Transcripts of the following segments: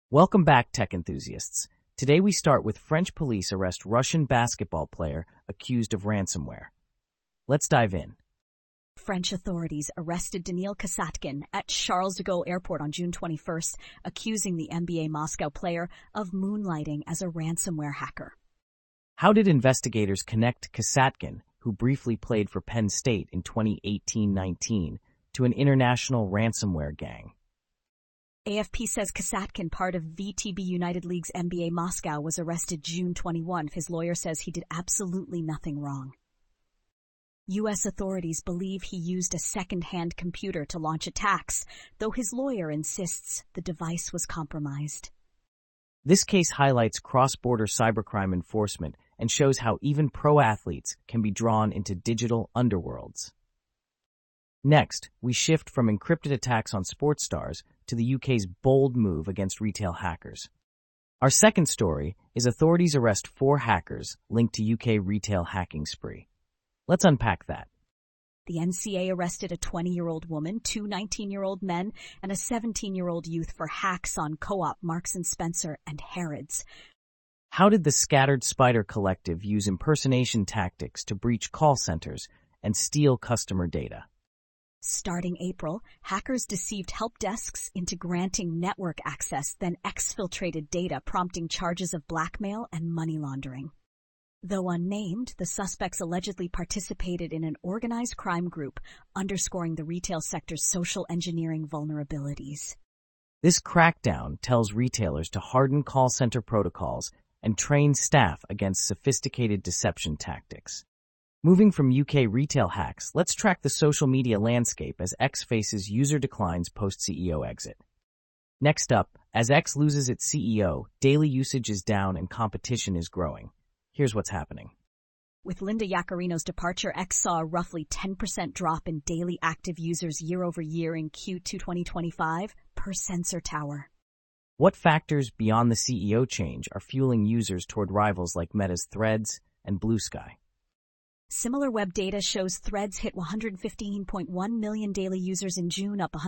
Welcome back, tech enthusiasts. Today we start with French police arrest Russian basketball player accused of ransomware. Let's dive in. French authorities arrested Daniil Kasatkin at Charles de Gaulle Airport on June 21st, accusing the NBA Moscow player of moonlighting as a ransomware hacker. How did investigators connect Kasatkin, who briefly played for Penn State in 2018-19, to an international ransomware gang? AFP says Kasatkin, part of VTB United League's NBA Moscow, was arrested June 21. His lawyer says he did absolutely nothing wrong. U.S. authorities believe he used a second-hand computer to launch attacks, though his lawyer insists the device was compromised. This case highlights cross-border cybercrime enforcement and shows how even pro athletes can be drawn into digital underworlds. Next, we shift from encrypted attacks on sports stars to the UK's bold move against retail hackers. Our second story is authorities arrest 4 hackers linked to UK retail hacking spree. Let's unpack that. The NCA arrested a 20-year-old woman, 2 19-year-old men, and a 17-year-old youth for hacks on Co-op, Marks & Spencer, and Harrods. How did the Scattered Spider Collective use impersonation tactics to breach call centers and steal customer data? Starting April, hackers deceived help desks into granting network access, then exfiltrated data, prompting charges of blackmail and money laundering. Though unnamed, the suspects allegedly participated in an organized crime group, underscoring the retail sector's social engineering vulnerabilities. This crackdown tells retailers to harden call center protocols and train staff against sophisticated deception tactics. Moving from UK retail hacks, let's track the social media landscape as X faces user declines post-CEO exit. Next up, as X loses its CEO, daily usage is down and competition is growing. Here's what's happening. With Linda Yaccarino's departure, X saw a roughly 10% drop in daily active users year over year in Q2 2025, per Sensor Tower. What factors beyond the CEO change are fueling users toward rivals like Meta's Threads and Blue Sky? Similar web data shows Threads hit 115.1 million daily users in June, up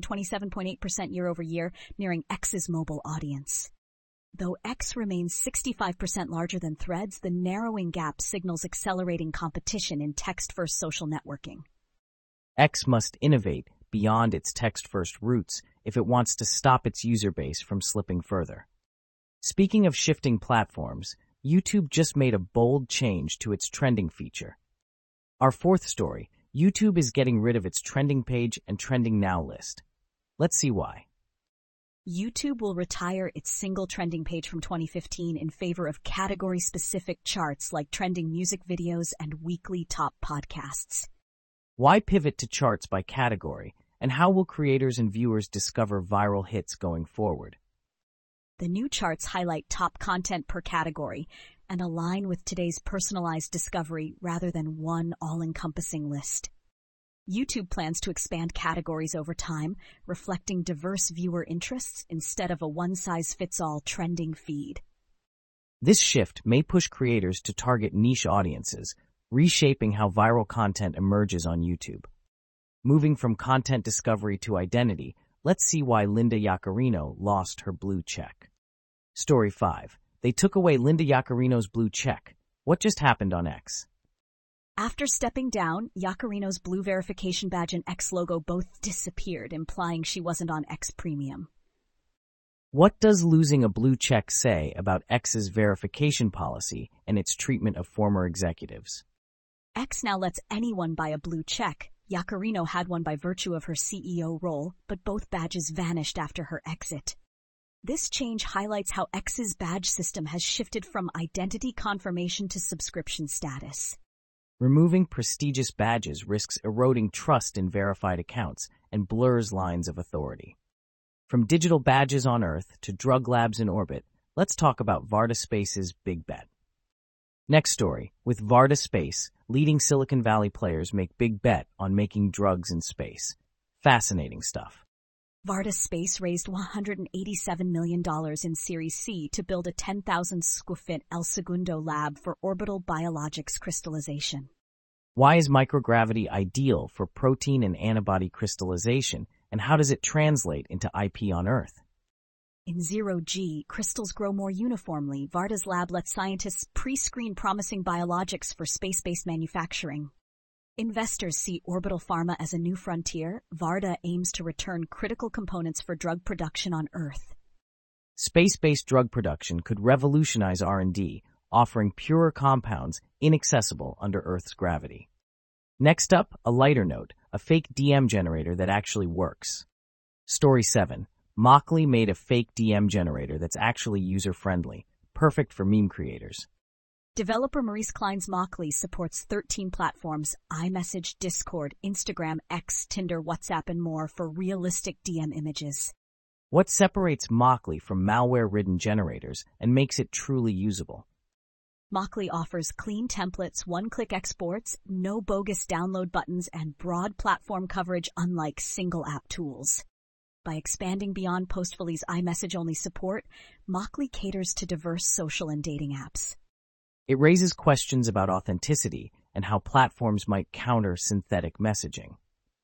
127.8% year over year, nearing X's mobile audience. Though X remains 65% larger than Threads, the narrowing gap signals accelerating competition in text-first social networking. X must innovate beyond its text-first roots if it wants to stop its user base from slipping further. Speaking of shifting platforms, YouTube just made a bold change to its trending feature. Our fourth story, YouTube is getting rid of its trending page and trending now list. Let's see why. YouTube will retire its single trending page from 2015 in favor of category-specific charts like trending music videos and weekly top podcasts. Why pivot to charts by category, and how will creators and viewers discover viral hits going forward? The new charts highlight top content per category and align with today's personalized discovery rather than one all-encompassing list. YouTube plans to expand categories over time, reflecting diverse viewer interests instead of a one-size-fits-all trending feed. This shift may push creators to target niche audiences, reshaping how viral content emerges on YouTube. Moving from content discovery to identity, let's see why Linda Yaccarino lost her blue check. Story 5. They took away Linda Yaccarino's blue check. What just happened on X? After stepping down, Yaccarino's blue verification badge and X logo both disappeared, implying she wasn't on X Premium. What does losing a blue check say about X's verification policy and its treatment of former executives? X now lets anyone buy a blue check. Yaccarino had one by virtue of her CEO role, but both badges vanished after her exit. This change highlights how X's badge system has shifted from identity confirmation to subscription status. Removing prestigious badges risks eroding trust in verified accounts and blurs lines of authority. From digital badges on Earth to drug labs in orbit, let's talk about Varda Space's big bet. Next story, with Varda Space, leading Silicon Valley players make big bet on making drugs in space. Fascinating stuff. Varda Space raised $187 million in Series C to build a 10,000-square-foot El Segundo lab for orbital biologics crystallization. Why is microgravity ideal for protein and antibody crystallization, and how does it translate into IP on Earth? In zero-G, crystals grow more uniformly. Varda's lab lets scientists pre-screen promising biologics for space-based manufacturing. Investors see orbital pharma as a new frontier. Varda aims to return critical components for drug production on Earth. Space-based drug production could revolutionize R&D, offering purer compounds inaccessible under Earth's gravity. Next up, a lighter note, a fake DM generator that actually works. Story 7. Mockley made a fake DM generator that's actually user-friendly, perfect for meme creators. Developer Maurice Klein's Mockley supports 13 platforms: iMessage, Discord, Instagram, X, Tinder, WhatsApp, and more for realistic DM images. What separates Mockley from malware-ridden generators and makes it truly usable? Mockley offers clean templates, one-click exports, no bogus download buttons, and broad platform coverage unlike single-app tools. By expanding beyond Postfully's iMessage-only support, Mockley caters to diverse social and dating apps. It raises questions about authenticity and how platforms might counter synthetic messaging.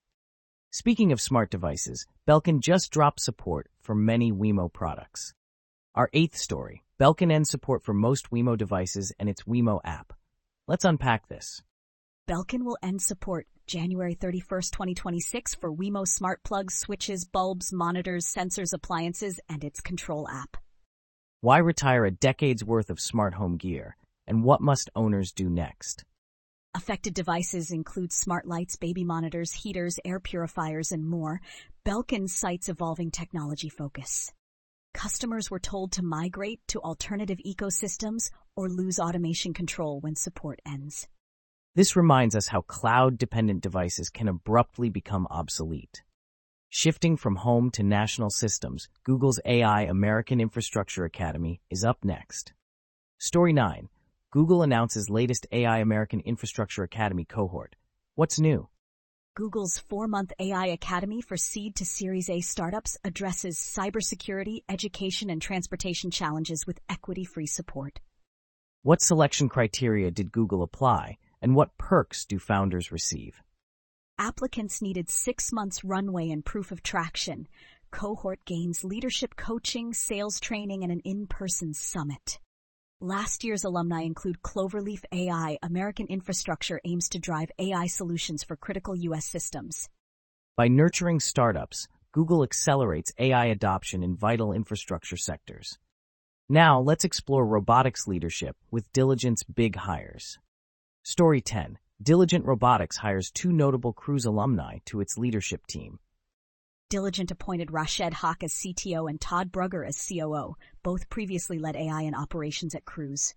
Speaking of smart devices, Belkin just dropped support for many Wemo products. Our 8th story, Belkin ends support for most Wemo devices and its Wemo app. Let's unpack this. Belkin will end support January 31, 2026 for Wemo smart plugs, switches, bulbs, monitors, sensors, appliances, and its control app. Why retire a decade's worth of smart home gear, and what must owners do next? Affected devices include smart lights, baby monitors, heaters, air purifiers, and more. Belkin cites evolving technology focus. Customers were told to migrate to alternative ecosystems or lose automation control when support ends. This reminds us how cloud-dependent devices can abruptly become obsolete. Shifting from home to national systems, Google's AI American Infrastructure Academy is up next. Story 9. Google announces latest AI American Infrastructure Academy cohort. What's new? Google's 4-month AI Academy for Seed to Series A startups addresses cybersecurity, education, and transportation challenges with equity-free support. What selection criteria did Google apply, and what perks do founders receive? Applicants needed 6 months runway and proof of traction. Cohort gains leadership coaching, sales training, and an in-person summit. Last year's alumni include Cloverleaf AI. American Infrastructure aims to drive AI solutions for critical U.S. systems. By nurturing startups, Google accelerates AI adoption in vital infrastructure sectors. Now, let's explore robotics leadership with Diligent's big hires. Story 10. Diligent Robotics hires 2 notable Cruise alumni to its leadership team. Diligent appointed Rashed Haq as CTO and Todd Brugger as COO. Both previously led AI and operations at Cruise.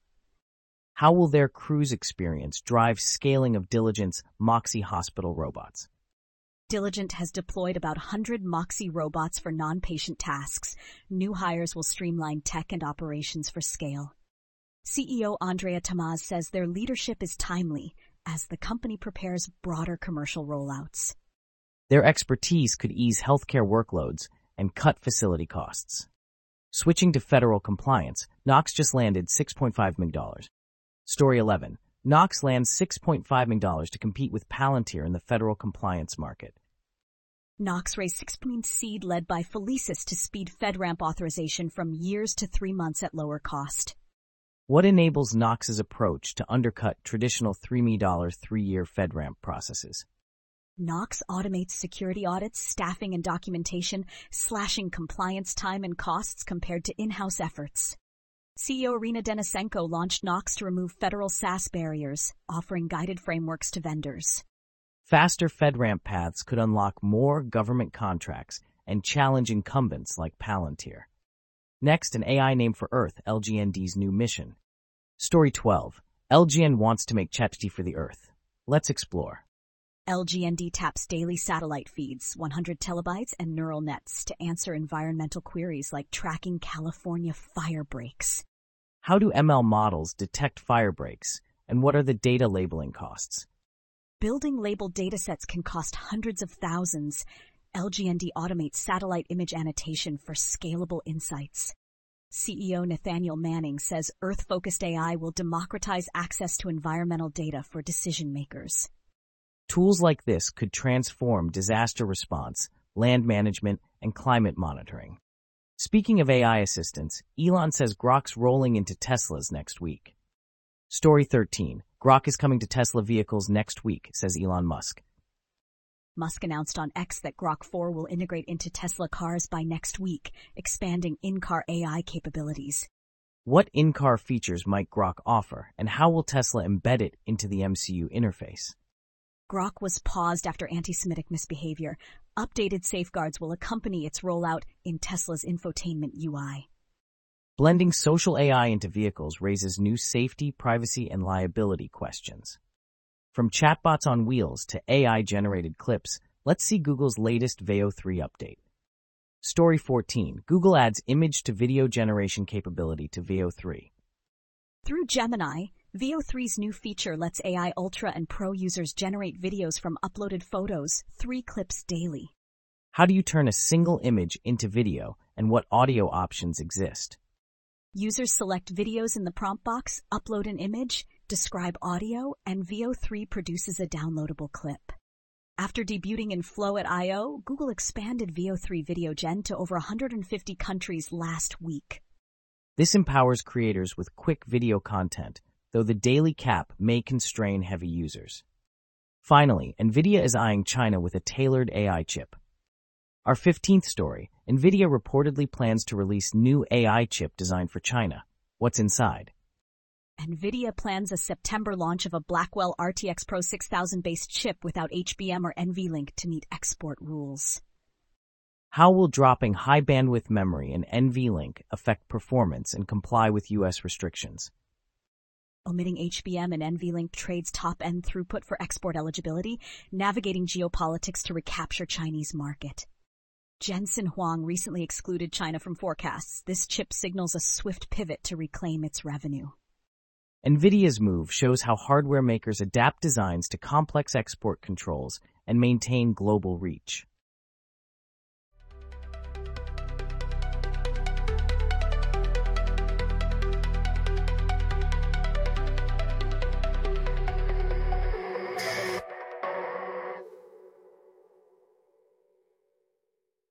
How will their Cruise experience drive scaling of Diligent's Moxie hospital robots? Diligent has deployed about 100 Moxie robots for non-patient tasks. New hires will streamline tech and operations for scale. CEO Andrea Tamaz says their leadership is timely as the company prepares broader commercial rollouts. Their expertise could ease healthcare workloads and cut facility costs. Switching to federal compliance, Knox just landed $6.5 million. Story 11. Knox lands $6.5 million to compete with Palantir in the federal compliance market. Knox raised $6 million seed led by Felicis to speed FedRAMP authorization from years to 3 months at lower cost. What enables Knox's approach to undercut traditional $3 million 3-year FedRAMP processes? Knox automates security audits, staffing, and documentation, slashing compliance time and costs compared to in-house efforts. CEO Irina Denisenko launched Knox to remove federal SaaS barriers, offering guided frameworks to vendors. Faster FedRAMP paths could unlock more government contracts and challenge incumbents like Palantir. Next, an AI name for Earth, LGND's new mission. Story 12. LGN wants to make ChatGPT for the Earth. Let's explore. LGND taps daily satellite feeds, 100 terabytes, and neural nets to answer environmental queries like tracking California fire breaks. How do ML models detect fire breaks, and what are the data labeling costs? Building labeled datasets can cost hundreds of thousands. LGND automates satellite image annotation for scalable insights. CEO Nathaniel Manning says Earth-focused AI will democratize access to environmental data for decision makers. Tools like this could transform disaster response, land management, and climate monitoring. Speaking of AI assistants, Elon says Grok's rolling into Teslas next week. Story 13. Grok is coming to Tesla vehicles next week, says Elon Musk. Musk announced on X that Grok 4 will integrate into Tesla cars by next week, expanding in-car AI capabilities. What in-car features might Grok offer, and how will Tesla embed it into the MCU interface? Grok was paused after anti-Semitic misbehavior. Updated safeguards will accompany its rollout in Tesla's infotainment UI. Blending social AI into vehicles raises new safety, privacy, and liability questions. From chatbots on wheels to AI-generated clips, let's see Google's latest Veo 3 update. Story 14. Google adds image-to-video generation capability to Veo 3. Through Gemini, Veo 3's new feature lets AI Ultra and Pro users generate videos from uploaded photos, 3 clips daily. How do you turn a single image into video, and what audio options exist? Users select videos in the prompt box, upload an image, describe audio, and Veo 3 produces a downloadable clip. After debuting in Flow at I.O., Google expanded Veo 3 Video Gen to over 150 countries last week. This empowers creators with quick video content, though the daily cap may constrain heavy users. Finally, NVIDIA is eyeing China with a tailored AI chip. Our 15th story, NVIDIA reportedly plans to release new AI chip designed for China. What's inside? NVIDIA plans a September launch of a Blackwell RTX Pro 6000-based chip without HBM or NVLink to meet export rules. How will dropping high-bandwidth memory and NVLink affect performance and comply with U.S. restrictions? Omitting HBM and NVLink trades top-end throughput for export eligibility, navigating geopolitics to recapture Chinese market. Jensen Huang recently excluded China from forecasts. This chip signals a swift pivot to reclaim its revenue. NVIDIA's move shows how hardware makers adapt designs to complex export controls and maintain global reach.